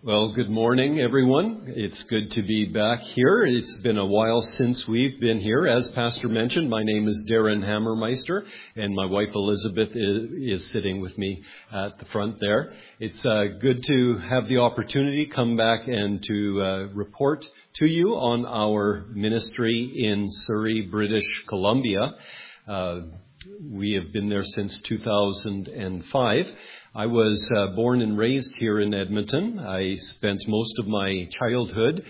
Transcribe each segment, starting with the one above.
Well, good morning, everyone. It's good to be back here. It's been a while since we've been here. As Pastor mentioned, my name is Darren Hammermeister, and my wife Elizabeth is sitting with me at the front there. It's good to have the opportunity to come back and to report to you on our ministry in Surrey, British Columbia. We have been there since 2005. I was born and raised here in Edmonton. I spent most of my childhood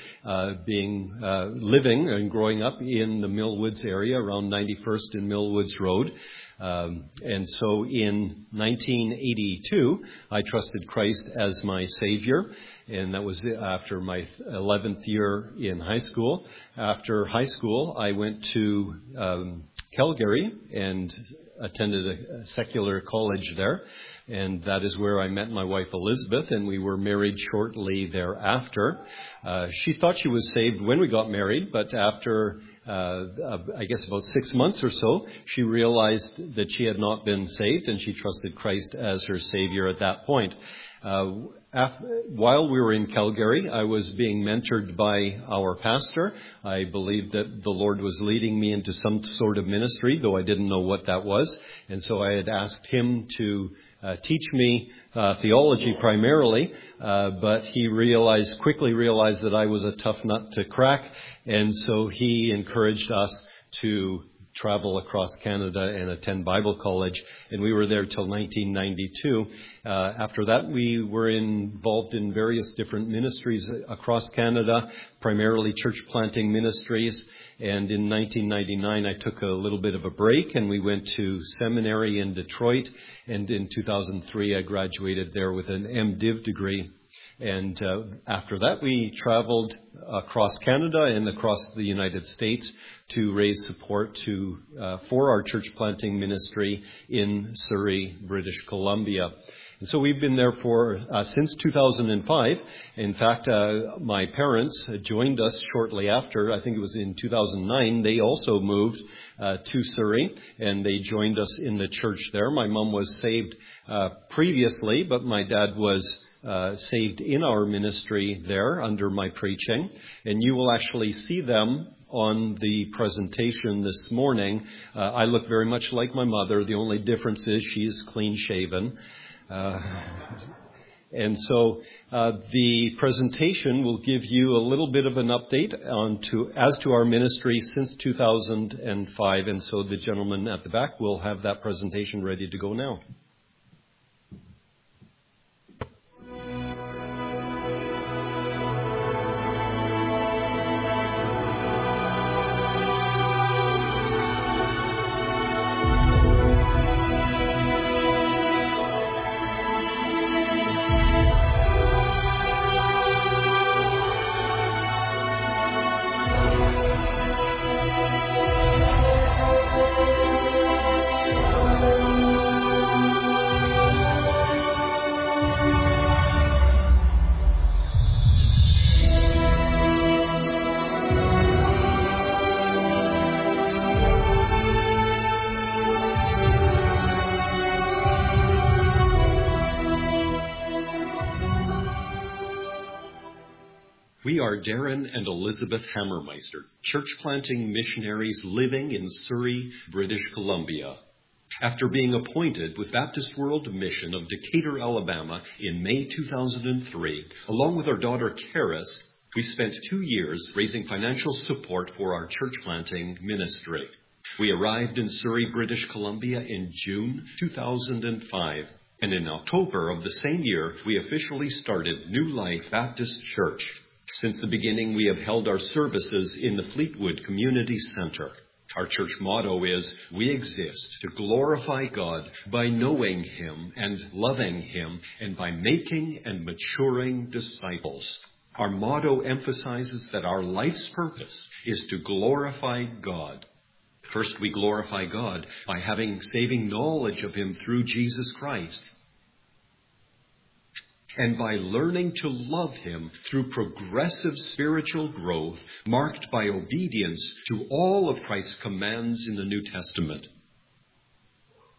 living and growing up in the Millwoods area around 91st and Millwoods Road. And so in 1982, I trusted Christ as my Savior, and that was after my 11th year in high school. After high school, I went to Calgary and attended a secular college there. And that is where I met my wife Elizabeth, and we were married shortly thereafter. She thought she was saved when we got married, but after, I guess about 6 months or so, she realized that she had not been saved, and she trusted Christ as her Savior at that point. While we were in Calgary, I was being mentored by our pastor. I believed that the Lord was leading me into some sort of ministry, though I didn't know what that was. And so I had asked him to teach me theology primarily, but he quickly realized that I was a tough nut to crack, and so he encouraged us to travel across Canada and attend Bible college, and we were there till 1992. After that, we were involved in various different ministries across Canada, primarily church planting ministries. And in 1999, I took a little bit of a break, and we went to seminary in Detroit. And in 2003, I graduated there with an MDiv degree. And after that, we traveled across Canada and across the United States to raise support for our church planting ministry in Surrey, British Columbia. And so we've been there since 2005. In fact, my parents joined us shortly after. I think it was in 2009. They also moved to Surrey, and they joined us in the church there. My mom was saved previously, but my dad was saved in our ministry there under my preaching. And you will actually see them on the presentation this morning. I look very much like my mother. The only difference is she's clean shaven. And so the presentation will give you a little bit of an update as to our ministry since 2005. And so the gentleman at the back will have that presentation ready to go now. We are Darren and Elizabeth Hammermeister, church planting missionaries living in Surrey, British Columbia. After being appointed with Baptist World Mission of Decatur, Alabama in May 2003, along with our daughter Karis, we spent 2 years raising financial support for our church planting ministry. We arrived in Surrey, British Columbia in June 2005, and in October of the same year, we officially started New Life Baptist Church. Since the beginning, we have held our services in the Fleetwood Community Center. Our church motto is, we exist to glorify God by knowing Him and loving Him and by making and maturing disciples. Our motto emphasizes that our life's purpose is to glorify God. First, we glorify God by having saving knowledge of Him through Jesus Christ, and by learning to love Him through progressive spiritual growth marked by obedience to all of Christ's commands in the New Testament.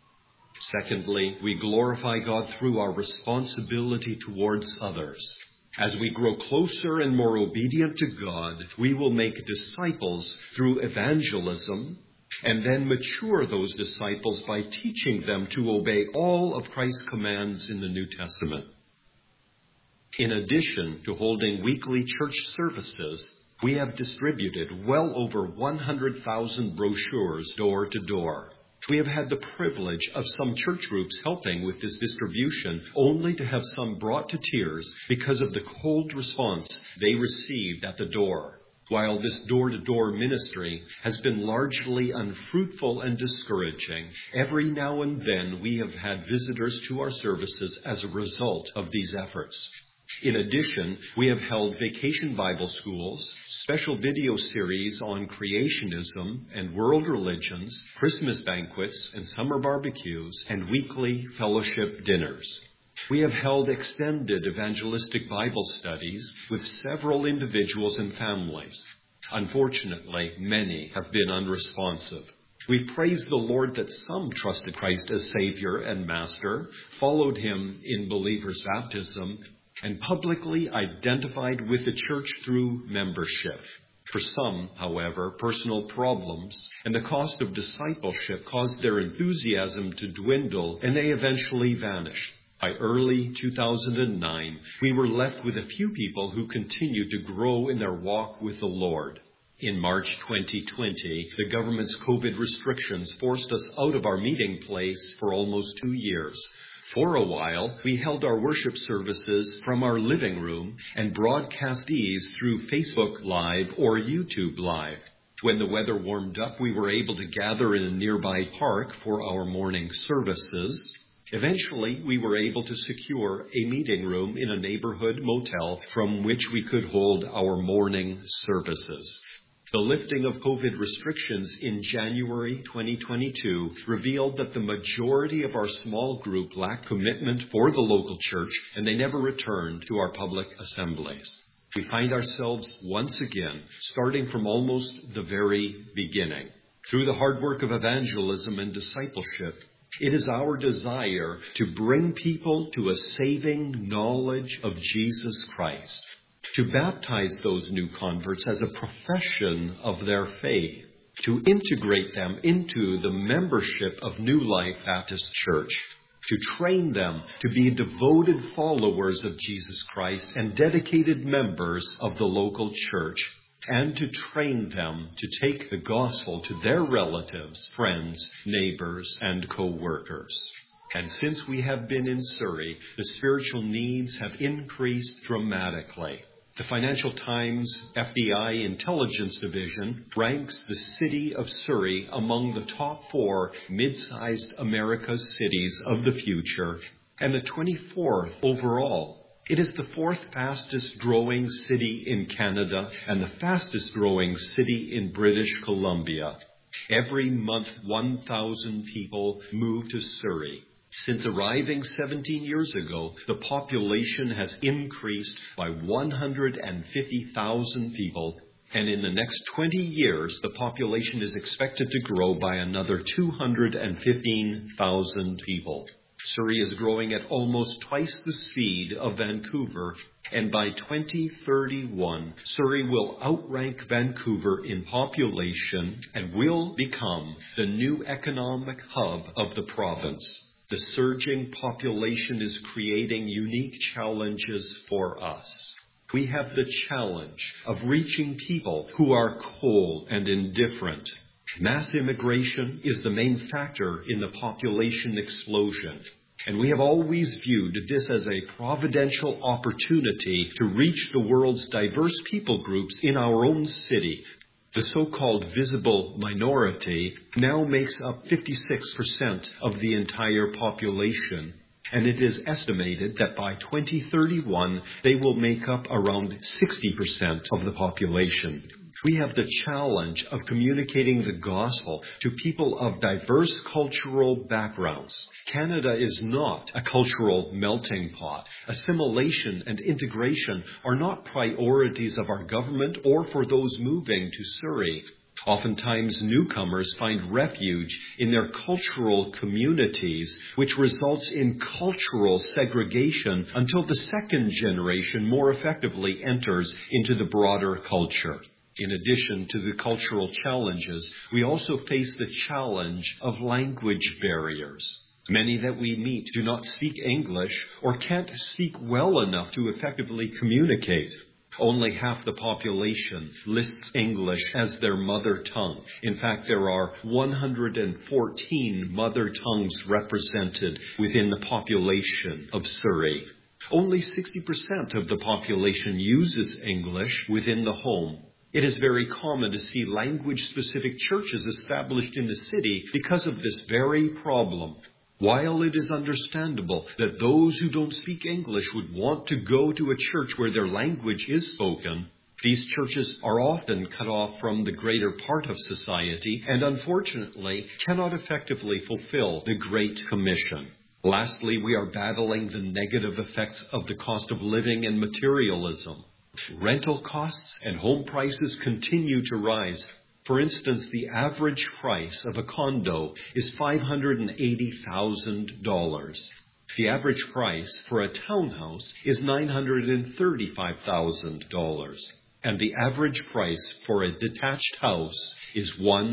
Secondly, we glorify God through our responsibility towards others. As we grow closer and more obedient to God, we will make disciples through evangelism and then mature those disciples by teaching them to obey all of Christ's commands in the New Testament. In addition to holding weekly church services, we have distributed well over 100,000 brochures door to door. We have had the privilege of some church groups helping with this distribution, only to have some brought to tears because of the cold response they received at the door. While this door-to-door ministry has been largely unfruitful and discouraging, every now and then we have had visitors to our services as a result of these efforts. In addition, we have held vacation Bible schools, special video series on creationism and world religions, Christmas banquets and summer barbecues, and weekly fellowship dinners. We have held extended evangelistic Bible studies with several individuals and families. Unfortunately, many have been unresponsive. We praise the Lord that some trusted Christ as Savior and Master, followed Him in believers' baptism, and publicly identified with the church through membership. For some, however, personal problems and the cost of discipleship caused their enthusiasm to dwindle, and they eventually vanished. By early 2009, we were left with a few people who continued to grow in their walk with the Lord. In March 2020, the government's COVID restrictions forced us out of our meeting place for almost 2 years. For a while, we held our worship services from our living room and broadcast these through Facebook Live or YouTube Live. When the weather warmed up, we were able to gather in a nearby park for our morning services. Eventually, we were able to secure a meeting room in a neighborhood motel from which we could hold our morning services. The lifting of COVID restrictions in January 2022 revealed that the majority of our small group lacked commitment for the local church, and they never returned to our public assemblies. We find ourselves once again starting from almost the very beginning. Through the hard work of evangelism and discipleship, it is our desire to bring people to a saving knowledge of Jesus Christ, to baptize those new converts as a profession of their faith, to integrate them into the membership of New Life Baptist Church, to train them to be devoted followers of Jesus Christ and dedicated members of the local church, and to train them to take the gospel to their relatives, friends, neighbors, and co-workers. And since we have been in Surrey, the spiritual needs have increased dramatically. The Financial Times FDI Intelligence Division ranks the city of Surrey among the top 4 mid-sized America's cities of the future, and the 24th overall. It is the 4th fastest growing city in Canada and the fastest growing city in British Columbia. Every month, 1,000 people move to Surrey. Since arriving 17 years ago, the population has increased by 150,000 people, and in the next 20 years, the population is expected to grow by another 215,000 people. Surrey is growing at almost twice the speed of Vancouver, and by 2031, Surrey will outrank Vancouver in population and will become the new economic hub of the province. The surging population is creating unique challenges for us. We have the challenge of reaching people who are cold and indifferent. Mass immigration is the main factor in the population explosion, and we have always viewed this as a providential opportunity to reach the world's diverse people groups in our own city. The so-called visible minority now makes up 56% of the entire population, and it is estimated that by 2031 they will make up around 60% of the population. We have the challenge of communicating the gospel to people of diverse cultural backgrounds. Canada is not a cultural melting pot. Assimilation and integration are not priorities of our government or for those moving to Surrey. Oftentimes, newcomers find refuge in their cultural communities, which results in cultural segregation until the second generation more effectively enters into the broader culture. In addition to the cultural challenges, we also face the challenge of language barriers. Many that we meet do not speak English or can't speak well enough to effectively communicate. Only half the population lists English as their mother tongue. In fact, there are 114 mother tongues represented within the population of Surrey. Only 60% of the population uses English within the home. It is very common to see language-specific churches established in the city because of this very problem. While it is understandable that those who don't speak English would want to go to a church where their language is spoken, these churches are often cut off from the greater part of society and unfortunately cannot effectively fulfill the Great Commission. Lastly, we are battling the negative effects of the cost of living and materialism. Rental costs and home prices continue to rise. For instance, the average price of a condo is $580,000. The average price for a townhouse is $935,000. And the average price for a detached house is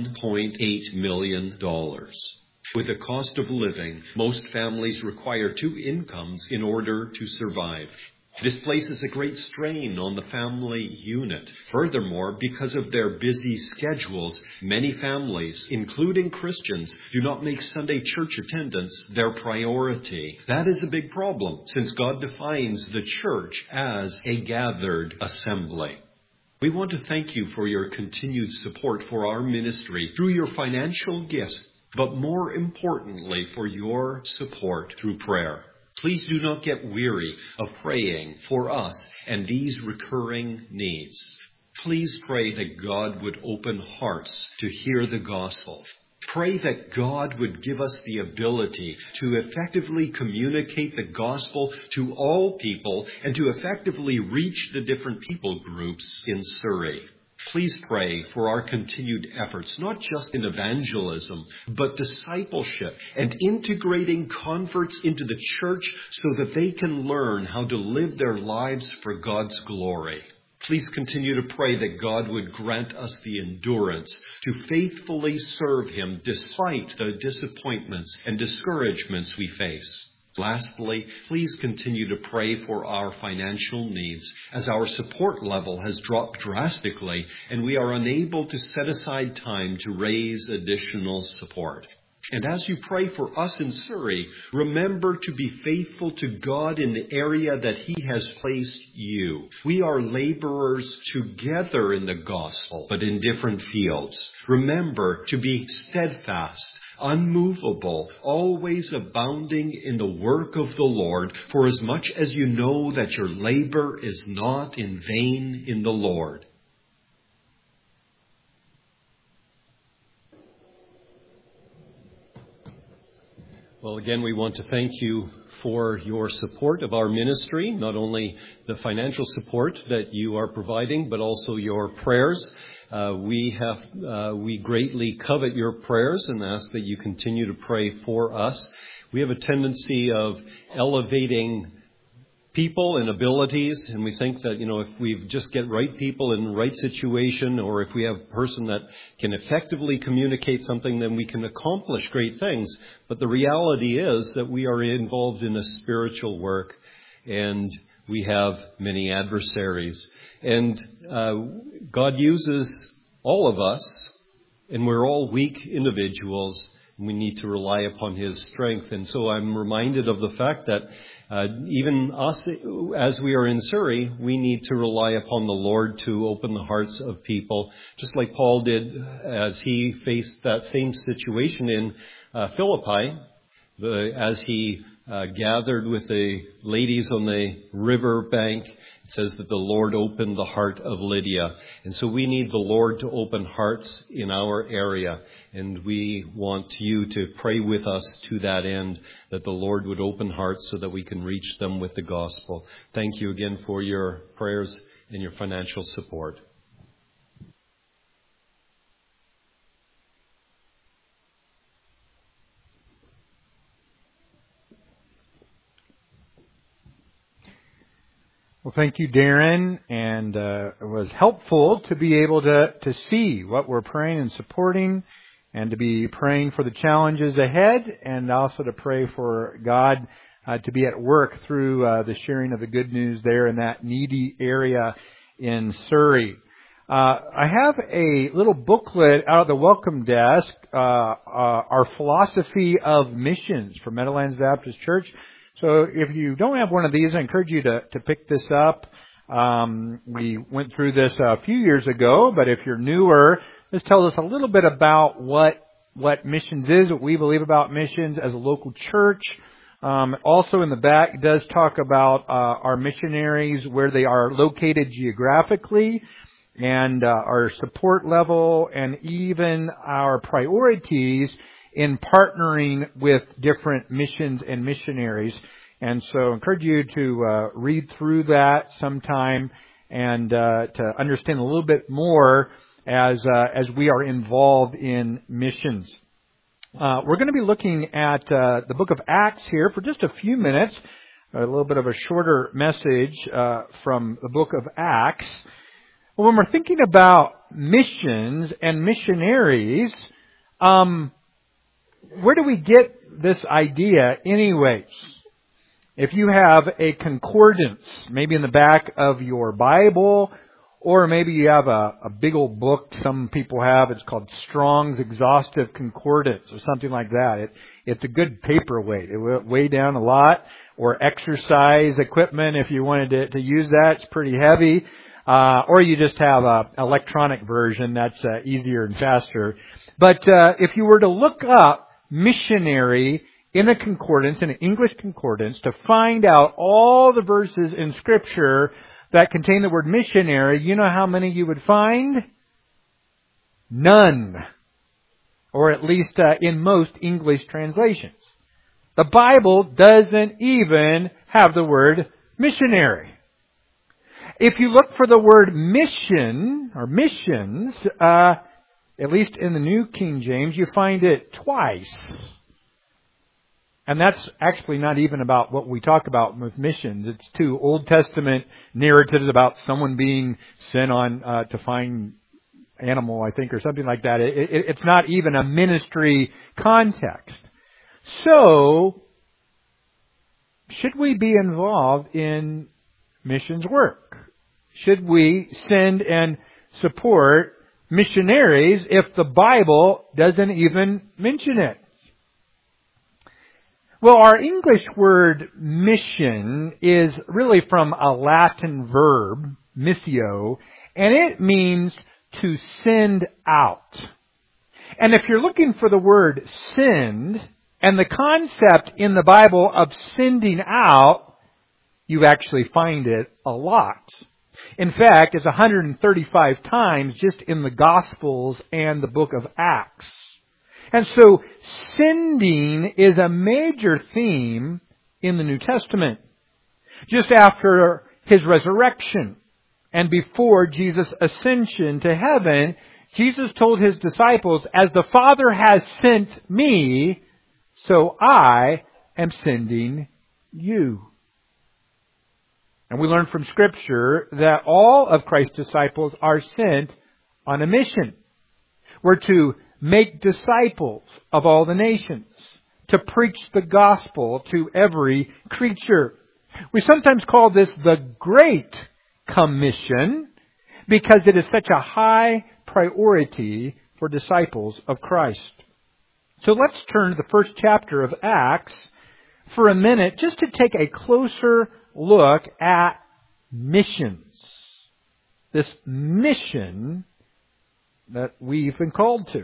$1.8 million. With the cost of living, most families require 2 incomes in order to survive. This places a great strain on the family unit. Furthermore, because of their busy schedules, many families, including Christians, do not make Sunday church attendance their priority. That is a big problem, since God defines the church as a gathered assembly. We want to thank you for your continued support for our ministry through your financial gifts, but more importantly, for your support through prayer. Please do not get weary of praying for us and these recurring needs. Please pray that God would open hearts to hear the gospel. Pray that God would give us the ability to effectively communicate the gospel to all people and to effectively reach the different people groups in Surrey. Please pray for our continued efforts, not just in evangelism, but discipleship and integrating converts into the church so that they can learn how to live their lives for God's glory. Please continue to pray that God would grant us the endurance to faithfully serve Him despite the disappointments and discouragements we face. Lastly, please continue to pray for our financial needs as our support level has dropped drastically and we are unable to set aside time to raise additional support. And as you pray for us in Surrey, remember to be faithful to God in the area that He has placed you. We are laborers together in the gospel, but in different fields. Remember to be steadfast, unmovable, always abounding in the work of the Lord, for as much as you know that your labor is not in vain in the Lord. Well, again, we want to thank you for your support of our ministry, not only the financial support that you are providing, but also your prayers. We greatly covet your prayers and ask that you continue to pray for us. We have a tendency of elevating people and abilities, and we think that, if we just get right people in the right situation, or if we have a person that can effectively communicate something, then we can accomplish great things. But the reality is that we are involved in a spiritual work, and we have many adversaries. And God uses all of us, and we're all weak individuals, and we need to rely upon His strength. And so I'm reminded of the fact that even us, as we are in Surrey, we need to rely upon the Lord to open the hearts of people, just like Paul did as he faced that same situation in Philippi, as he gathered with the ladies on the river bank. It says that the Lord opened the heart of Lydia. And so we need the Lord to open hearts in our area. And we want you to pray with us to that end, that the Lord would open hearts so that we can reach them with the gospel. Thank you again for your prayers and your financial support. Well, thank you, Darren, and it was helpful to be able to see what we're praying and supporting, and to be praying for the challenges ahead, and also to pray for God to be at work through the sharing of the good news there in that needy area in Surrey. I have a little booklet out of the welcome desk, our philosophy of missions from Meadowlands Baptist Church. So if you don't have one of these, I encourage you to pick this up. We went through this a few years ago, but if you're newer, this tells us a little bit about what missions is, what we believe about missions as a local church. Also in the back, it does talk about our missionaries, where they are located geographically, and our support level, and even our priorities in partnering with different missions and missionaries. And so I encourage you to read through that sometime and to understand a little bit more as we are involved in missions. We're going to be looking at the book of Acts here for just a few minutes, a little bit of a shorter message from the book of Acts. When we're thinking about missions and missionaries, where do we get this idea anyways? If you have a concordance, maybe in the back of your Bible, or maybe you have a big old book some people have, it's called Strong's Exhaustive Concordance or something like that. It's a good paperweight. It will weigh down a lot. Or exercise equipment, if you wanted to use that, it's pretty heavy. Or you just have an electronic version that's easier and faster. But if you were to look up missionary in a concordance, in an English concordance, to find out all the verses in Scripture that contain the word missionary, you know how many you would find? None. Or at least in most English translations. The Bible doesn't even have the word missionary. If you look for the word mission, or missions, at least in the New King James, you find it twice. And that's actually not even about what we talk about with missions. It's two Old Testament narratives about someone being sent on to find animal, I think, or something like that. It's not even a ministry context. So, should we be involved in missions work? Should we send and support missionaries if the Bible doesn't even mention it? Well, our English word mission is really from a Latin verb, missio, and it means to send out. And if you're looking for the word send, and the concept in the Bible of sending out, you actually find it a lot. In fact, it's 135 times just in the Gospels and the book of Acts. And so, sending is a major theme in the New Testament. Just after His resurrection and before Jesus' ascension to heaven, Jesus told His disciples, "As the Father has sent me, so I am sending you." And we learn from Scripture that all of Christ's disciples are sent on a mission. We're to make disciples of all the nations, to preach the gospel to every creature. We sometimes call this the Great Commission because it is such a high priority for disciples of Christ. So let's turn to the first chapter of Acts for a minute just to take a closer look at missions. This mission that we've been called to.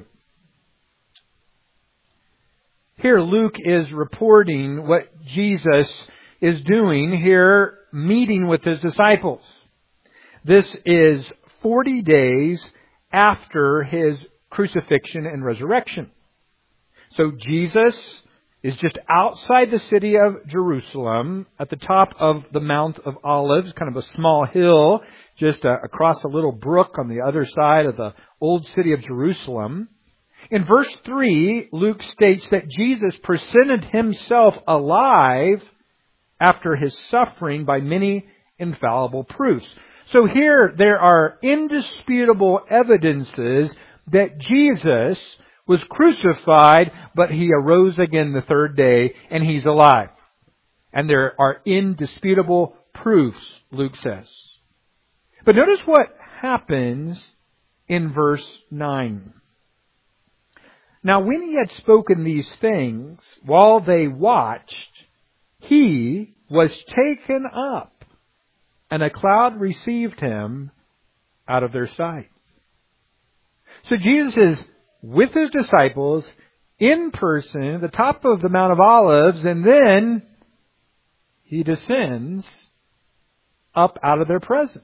Here Luke is reporting what Jesus is doing here, meeting with His disciples. This is 40 days after His crucifixion and resurrection. So Jesus is just outside the city of Jerusalem, at the top of the Mount of Olives, kind of a small hill, just across a little brook on the other side of the old city of Jerusalem. In verse 3, Luke states that Jesus presented Himself alive after His suffering by many infallible proofs. So here there are indisputable evidences that Jesus was crucified, but He arose again the third day, and He's alive. And there are indisputable proofs, Luke says. But notice what happens in verse 9. Now when He had spoken these things, while they watched, He was taken up, and a cloud received Him out of their sight. So Jesus is with His disciples in person at the top of the Mount of Olives, and then He descends up out of their presence.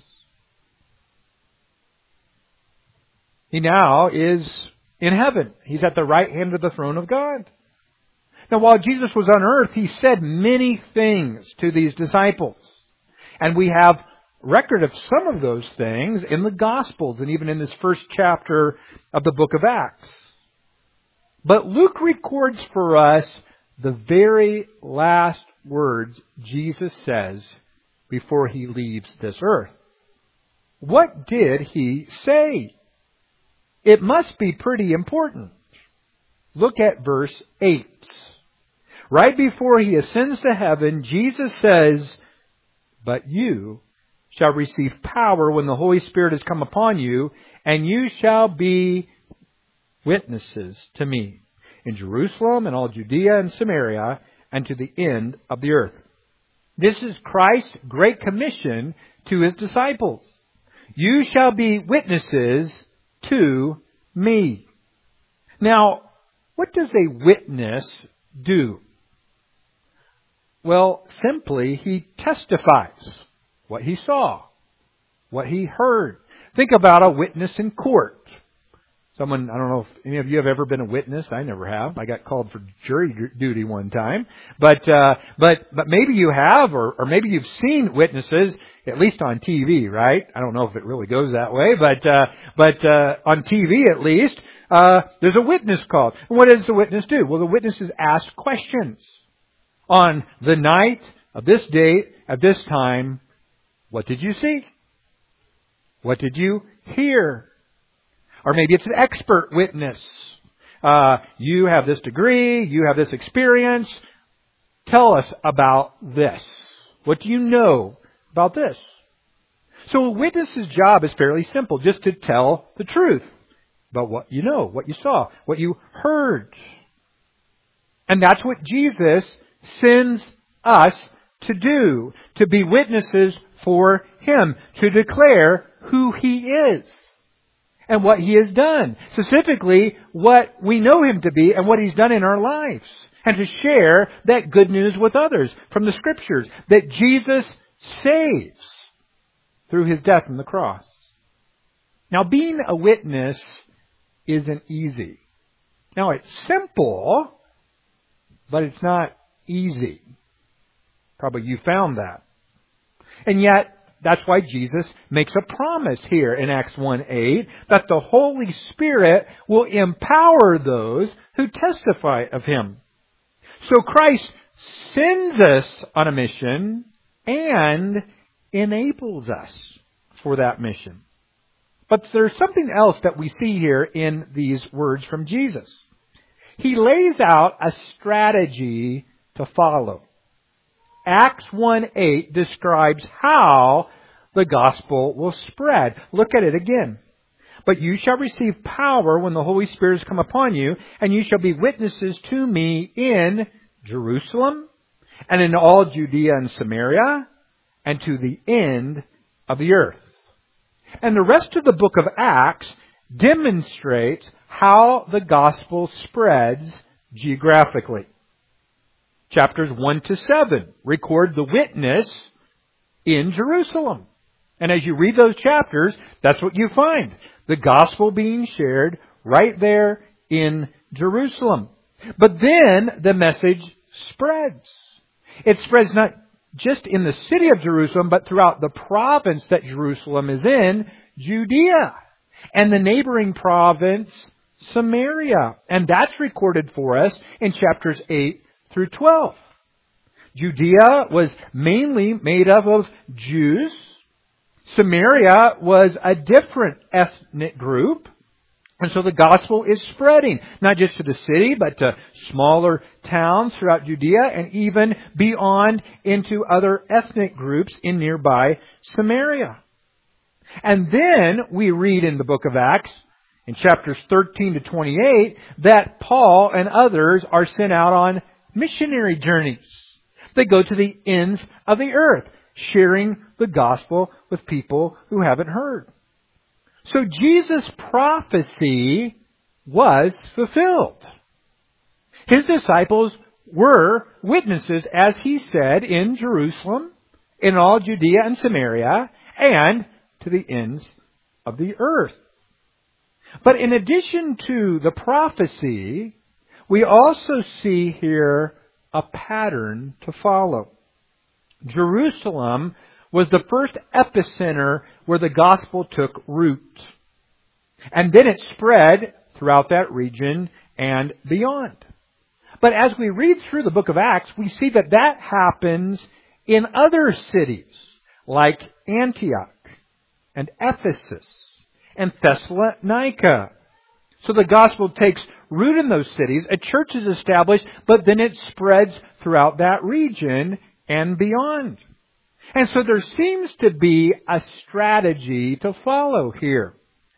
He now is in heaven. He's at the right hand of the throne of God. Now, while Jesus was on earth, He said many things to these disciples. And we have record of some of those things in the Gospels and even in this first chapter of the book of Acts. But Luke records for us the very last words Jesus says before He leaves this earth. What did He say? It must be pretty important. Look at verse 8. Right before He ascends to heaven, Jesus says, "But you shall receive power when the Holy Spirit has come upon you, and you shall be witnesses to me in Jerusalem and all Judea and Samaria and to the end of the earth." This is Christ's great commission to His disciples. You shall be witnesses to me. Now, what does a witness do? Well, simply, he testifies what he saw, what he heard. Think about a witness in court. I don't know if any of you have ever been a witness. I never have. I got called for jury duty one time. But maybe you have, or maybe you've seen witnesses, at least on TV, right? I don't know if it really goes that way, but on TV at least, there's a witness called. And what does the witness do? Well, the witness is asked questions. On the night of this date, at this time, what did you see? What did you hear? Or maybe it's an expert witness. You have this degree, you have this experience. Tell us about this. What do you know about this? So a witness's job is fairly simple, just to tell the truth about what you know, what you saw, what you heard. And that's what Jesus sends us to do, to be witnesses for Him, to declare who He is and what He has done. Specifically, what we know Him to be and what He's done in our lives. And to share that good news with others from the Scriptures, that Jesus saves through His death on the cross. Now, being a witness isn't easy. Now, it's simple, but it's not easy. Probably you found that. And yet, that's why Jesus makes a promise here in Acts 1:8 that the Holy Spirit will empower those who testify of Him. So Christ sends us on a mission and enables us for that mission. But there's something else that we see here in these words from Jesus. He lays out a strategy to follow. Acts 1:8 describes how the gospel will spread. Look at it again. But you shall receive power when the Holy Spirit has come upon you, and you shall be witnesses to me in Jerusalem and in all Judea and Samaria and to the end of the earth. And the rest of the book of Acts demonstrates how the gospel spreads geographically. Chapters 1-7 record the witness in Jerusalem. And as you read those chapters, that's what you find. The gospel being shared right there in Jerusalem. But then the message spreads. It spreads not just in the city of Jerusalem, but throughout the province that Jerusalem is in, Judea, and the neighboring province, Samaria. And that's recorded for us in chapters 8-12. Judea was mainly made up of Jews. Samaria was a different ethnic group. And so the gospel is spreading, not just to the city, but to smaller towns throughout Judea and even beyond into other ethnic groups in nearby Samaria. And then we read in the book of Acts, in chapters 13 to 28, that Paul and others are sent out on missionary journeys. They go to the ends of the earth, sharing the gospel with people who haven't heard. So Jesus' prophecy was fulfilled. His disciples were witnesses, as he said, in Jerusalem, in all Judea and Samaria, and to the ends of the earth. But in addition to the prophecy, we also see here a pattern to follow. Jerusalem was the first epicenter where the gospel took root. And then it spread throughout that region and beyond. But as we read through the book of Acts, we see that that happens in other cities like Antioch and Ephesus and Thessalonica. So the gospel takes root in those cities, a church is established, but then it spreads throughout that region and beyond. And so there seems to be a strategy to follow here.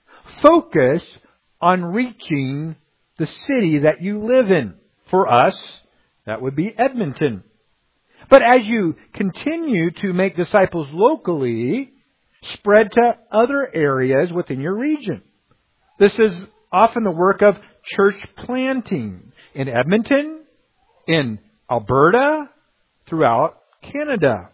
Focus on reaching the city that you live in. For us, that would be Edmonton. But as you continue to make disciples locally, spread to other areas within your region. This is often the work of church planting in Edmonton, in Alberta, throughout Canada.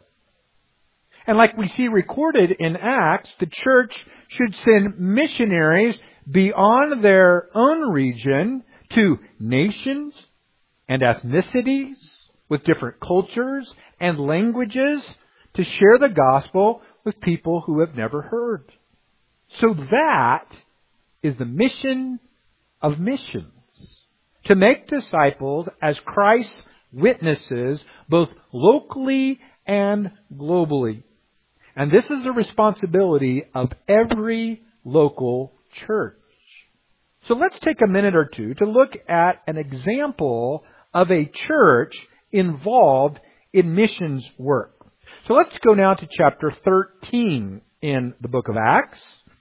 And like we see recorded in Acts, the church should send missionaries beyond their own region to nations and ethnicities with different cultures and languages to share the gospel with people who have never heard. So that is the mission of missions. To make disciples as Christ's witnesses both locally and globally. And this is the responsibility of every local church. So let's take a minute or two to look at an example of a church involved in missions work. So let's go now to chapter 13 in the book of Acts.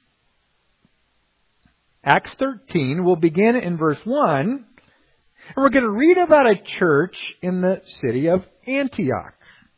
Acts 13, we'll begin in verse 1. And we're going to read about a church in the city of Antioch.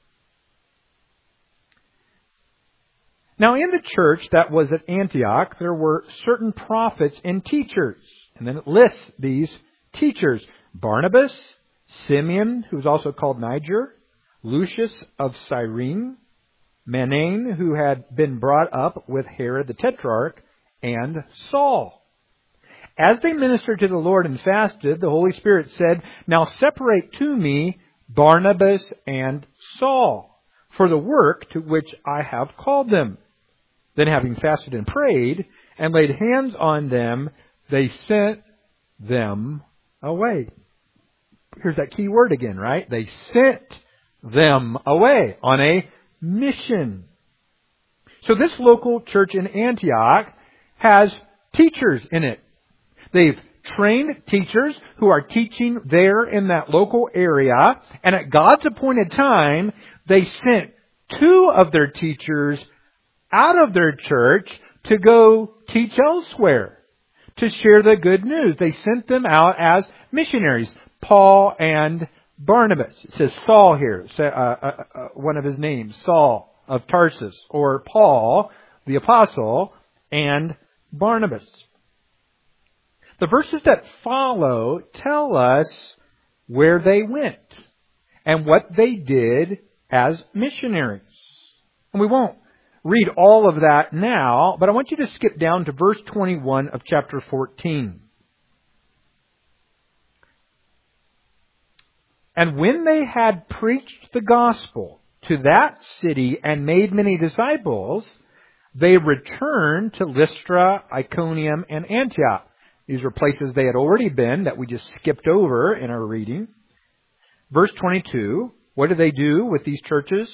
Now in the church that was at Antioch, there were certain prophets and teachers. And then it lists these teachers. Barnabas, Simeon, who was also called Niger, Lucius of Cyrene, Manaen, who had been brought up with Herod the Tetrarch, and Saul. As they ministered to the Lord and fasted, the Holy Spirit said, "Now separate to me Barnabas and Saul for the work to which I have called them." Then having fasted and prayed and laid hands on them, they sent them away. Here's that key word again, right? They sent them away on a mission. So this local church in Antioch has teachers in it. They've trained teachers who are teaching there in that local area. And at God's appointed time, they sent 2 of their teachers out of their church to go teach elsewhere, to share the good news. They sent them out as missionaries, Paul and Barnabas. It says Saul here, one of his names, Saul of Tarsus, or Paul, the apostle, and Barnabas. The verses that follow tell us where they went and what they did as missionaries. And we won't read all of that now, but I want you to skip down to verse 21 of chapter 14. And when they had preached the gospel to that city and made many disciples, they returned to Lystra, Iconium, and Antioch. These were places they had already been that we just skipped over in our reading. Verse 22, What do they do with these churches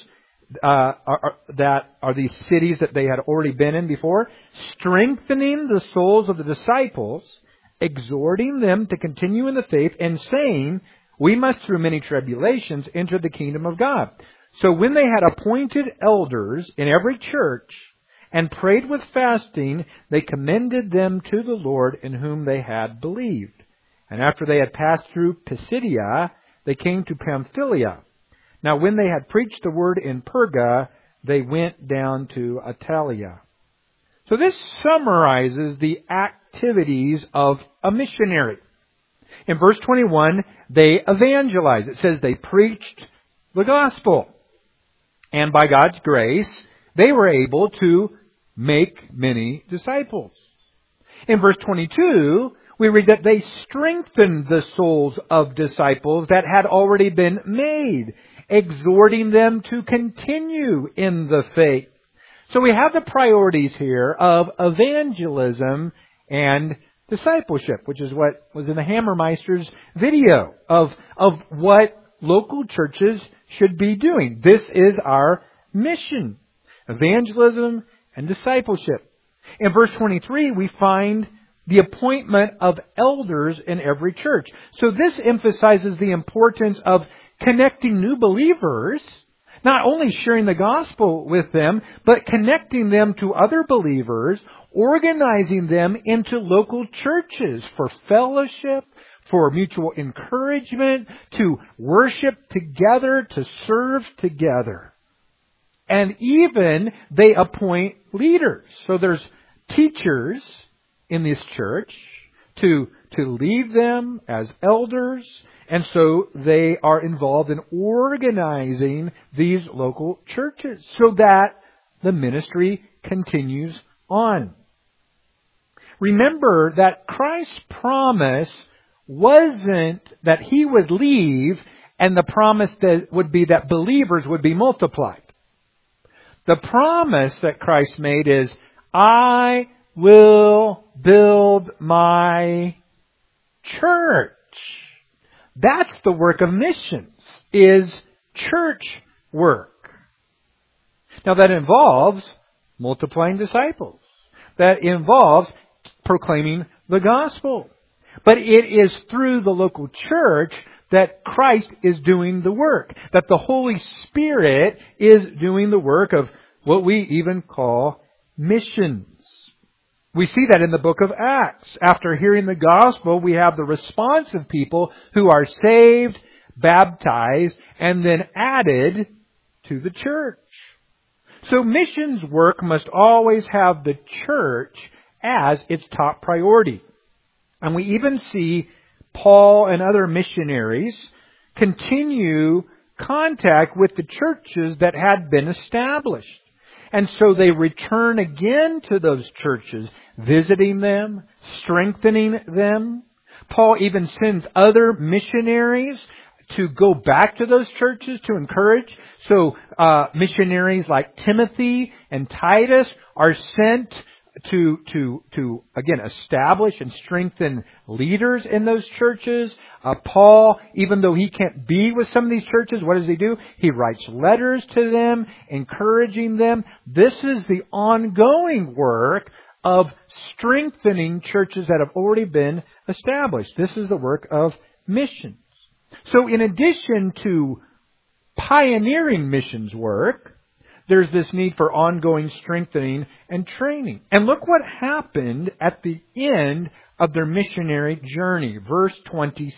that are these cities that they had already been in before? Strengthening the souls of the disciples, exhorting them to continue in the faith, and saying, we must through many tribulations enter the kingdom of God. So when they had appointed elders in every church and prayed with fasting, they commended them to the Lord in whom they had believed. And after they had passed through Pisidia, they came to Pamphylia. Now when they had preached the word in Perga, they went down to Attalia. So this summarizes the activities of a missionary. In verse 21, they evangelized. It says they preached the gospel. And by God's grace, they were able to make many disciples. In verse 22, we read that they strengthened the souls of disciples that had already been made, exhorting them to continue in the faith. So we have the priorities here of evangelism and discipleship, which is what was in the Hammermeister's video of what local churches should be doing. This is our mission. Evangelism and discipleship. In verse 23, we find the appointment of elders in every church. So this emphasizes the importance of connecting new believers, not only sharing the gospel with them, but connecting them to other believers, organizing them into local churches for fellowship, for mutual encouragement, to worship together, to serve together. And even they appoint leaders. So there's teachers in this church to lead them as elders. And so they are involved in organizing these local churches so that the ministry continues on. Remember that Christ's promise wasn't that He would leave and the promise that would be that believers would be multiplied. The promise that Christ made is, I will build my church. That's the work of missions, is church work. Now that involves multiplying disciples. That involves proclaiming the gospel. But it is through the local church that Christ is doing the work. That the Holy Spirit is doing the work of what we even call missions. We see that in the book of Acts. After hearing the gospel, we have the response of people who are saved, baptized, and then added to the church. So missions work must always have the church as its top priority. And we even see Paul and other missionaries continue contact with the churches that had been established. And so they return again to those churches, visiting them, strengthening them. Paul even sends other missionaries to go back to those churches to encourage. So missionaries like Timothy and Titus are sent to again establish and strengthen leaders in those churches. Paul, even though he can't be with some of these churches, what does he do? He writes letters to them, encouraging them. This is the ongoing work of strengthening churches that have already been established. This is the work of missions. So in addition to pioneering missions work, there's this need for ongoing strengthening and training. And look what happened at the end of their missionary journey. Verse 26.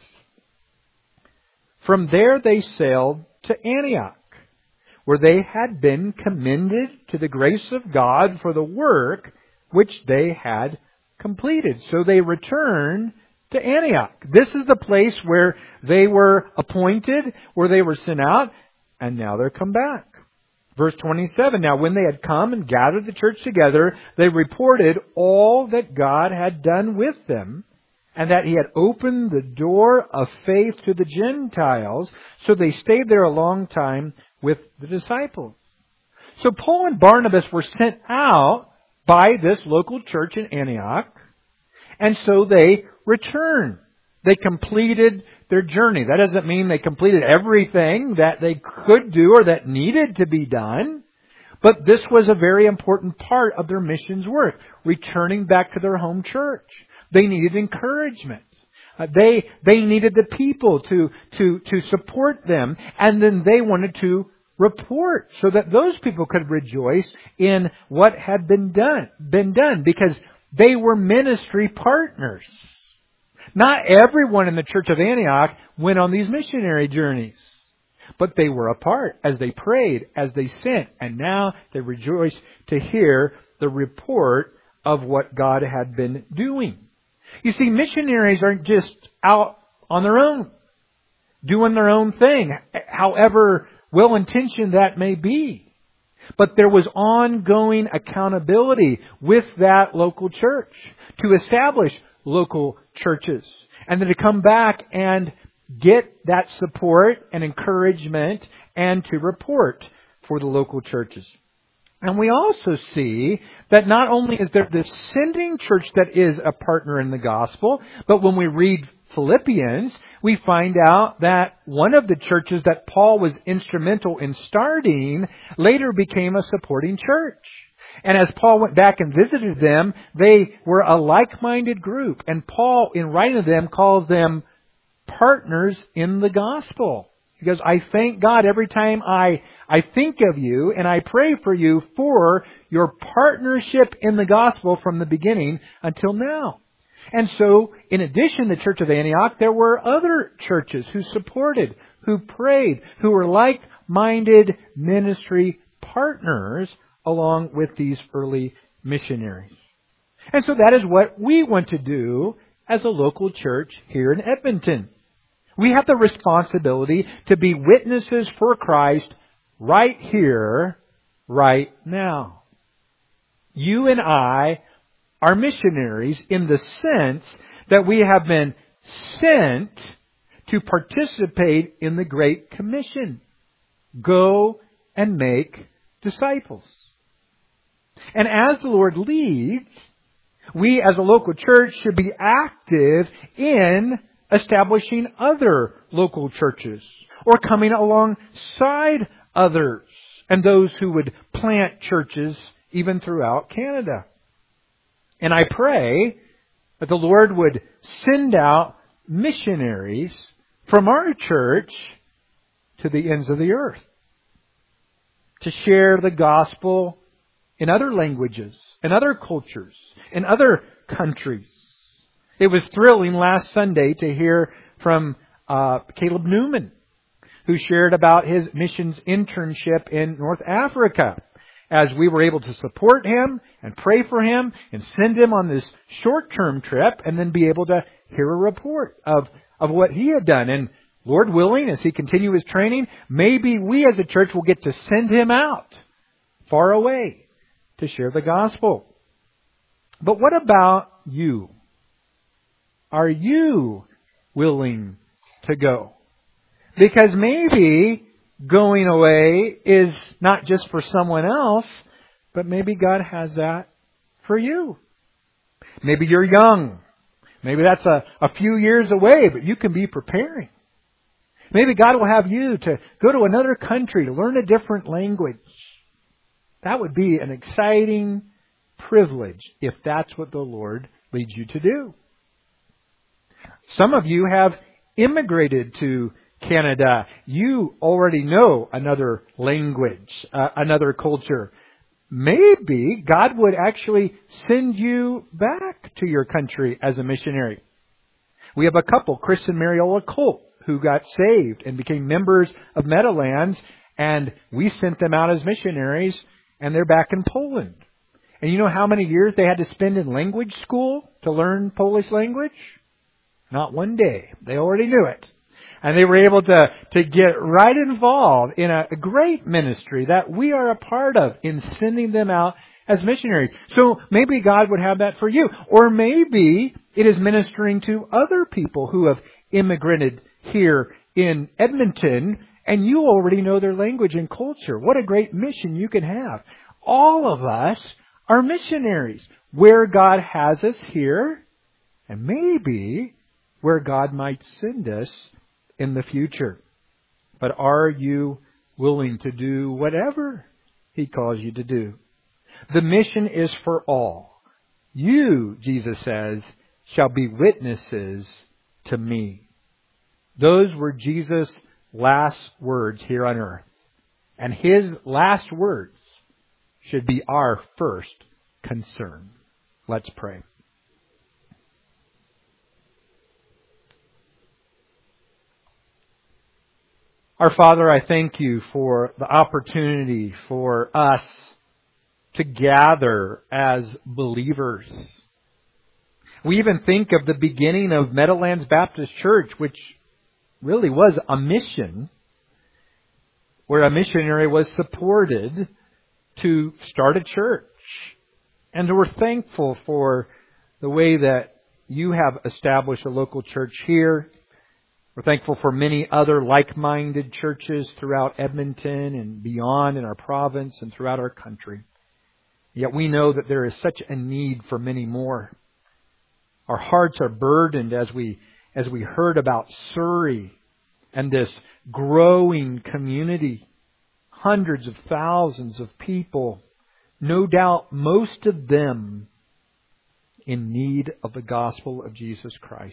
From there they sailed to Antioch, where they had been commended to the grace of God for the work which they had completed. So they returned to Antioch. This is the place where they were appointed, where they were sent out, and now they're come back. Verse 27, now when they had come and gathered the church together, they reported all that God had done with them, and that He had opened the door of faith to the Gentiles. So they stayed there a long time with the disciples. So Paul and Barnabas were sent out by this local church in Antioch, and so they returned. They completed their journey. That doesn't mean they completed everything that they could do or that needed to be done. But this was a very important part of their missions work, returning back to their home church. They needed encouragement. They needed the people to support them, and then they wanted to report so that those people could rejoice in what had been done because they were ministry partners. Not everyone in the Church of Antioch went on these missionary journeys, but they were a part as they prayed, as they sent, and now they rejoiced to hear the report of what God had been doing. You see, missionaries aren't just out on their own, doing their own thing, however well-intentioned that may be. But there was ongoing accountability with that local church to establish local churches and then to come back and get that support and encouragement and to report for the local churches. And we also see that not only is there this sending church that is a partner in the gospel, but when we read Philippians, we find out that one of the churches that Paul was instrumental in starting later became a supporting church. And as Paul went back and visited them, they were a like-minded group. And Paul, in writing to them, calls them partners in the gospel. Because I thank God every time I think of you and I pray for you for your partnership in the gospel from the beginning until now. And so, in addition to the Church of Antioch, there were other churches who supported, who prayed, who were like-minded ministry partners along with these early missionaries. And so that is what we want to do as a local church here in Edmonton. We have the responsibility to be witnesses for Christ right here, right now. You and I are missionaries in the sense that we have been sent to participate in the Great Commission. Go and make disciples. And as the Lord leads, we as a local church should be active in establishing other local churches or coming alongside others and those who would plant churches even throughout Canada. And I pray that the Lord would send out missionaries from our church to the ends of the earth to share the gospel in other languages, in other cultures, in other countries. It was thrilling last Sunday to hear from Caleb Newman, who shared about his missions internship in North Africa, as we were able to support him and pray for him and send him on this short-term trip and then be able to hear a report of what he had done. And Lord willing, as he continues his training, maybe we as a church will get to send him out far away to share the gospel. But what about you? Are you willing to go? Because maybe going away is not just for someone else, but maybe God has that for you. Maybe you're young. Maybe that's a few years away, but you can be preparing. Maybe God will have you to go to another country to learn a different language. That would be an exciting privilege if that's what the Lord leads you to do. Some of you have immigrated to Canada. You already know another language, another culture. Maybe God would actually send you back to your country as a missionary. We have a couple, Chris and Mariola Colt, who got saved and became members of Meadowlands, and we sent them out as missionaries, and they're back in Poland. And you know how many years they had to spend in language school to learn Polish language? Not one day. They already knew it. And they were able to get right involved in a great ministry that we are a part of in sending them out as missionaries. So maybe God would have that for you. Or maybe it is ministering to other people who have immigrated here in Edmonton and you already know their language and culture. What a great mission you can have. All of us are missionaries where God has us here, and maybe where God might send us in the future. But are you willing to do whatever He calls you to do? The mission is for all. You, Jesus says, shall be witnesses to me. Those were Jesus' last words here on earth. And His last words should be our first concern. Let's pray. Our Father, I thank You for the opportunity for us to gather as believers. We even think of the beginning of Meadowlands Baptist Church, which really was a mission, where a missionary was supported to start a church. And we're thankful for the way that You have established a local church here. We're thankful for many other like-minded churches throughout Edmonton and beyond in our province and throughout our country. Yet we know that there is such a need for many more. Our hearts are burdened as we heard about Surrey and this growing community. Hundreds of thousands of people, no doubt most of them in need of the gospel of Jesus Christ.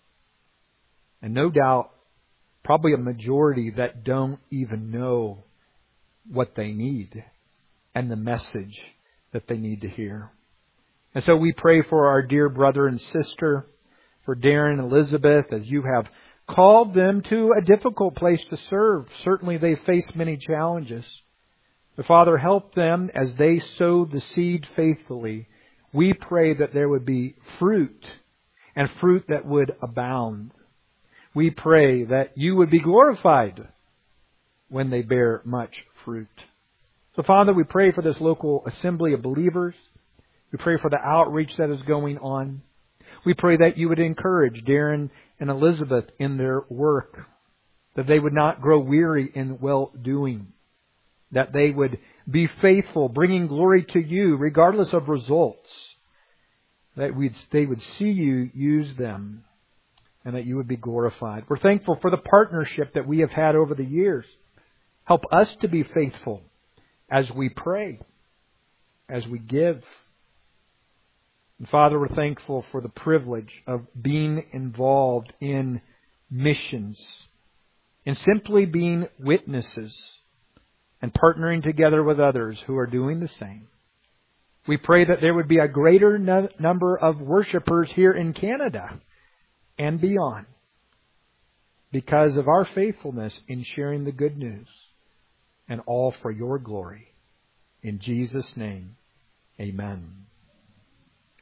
And no doubt, probably a majority that don't even know what they need and the message that they need to hear. And so we pray for our dear brother and sister, for Darren and Elizabeth, as You have called them to a difficult place to serve. Certainly they face many challenges. But Father, help them as they sow the seed faithfully. We pray that there would be fruit, and fruit that would abound. We pray that You would be glorified when they bear much fruit. So Father, we pray for this local assembly of believers. We pray for the outreach that is going on. We pray that You would encourage Darren and Elizabeth in their work, that they would not grow weary in well-doing, that they would be faithful, bringing glory to You regardless of results, that they would see You use them, and that You would be glorified. We're thankful for the partnership that we have had over the years. Help us to be faithful as we pray, as we give. And Father, we're thankful for the privilege of being involved in missions, in simply being witnesses and partnering together with others who are doing the same. We pray that there would be a greater number of worshipers here in Canada and beyond because of our faithfulness in sharing the good news, and all for Your glory. In Jesus' name, amen.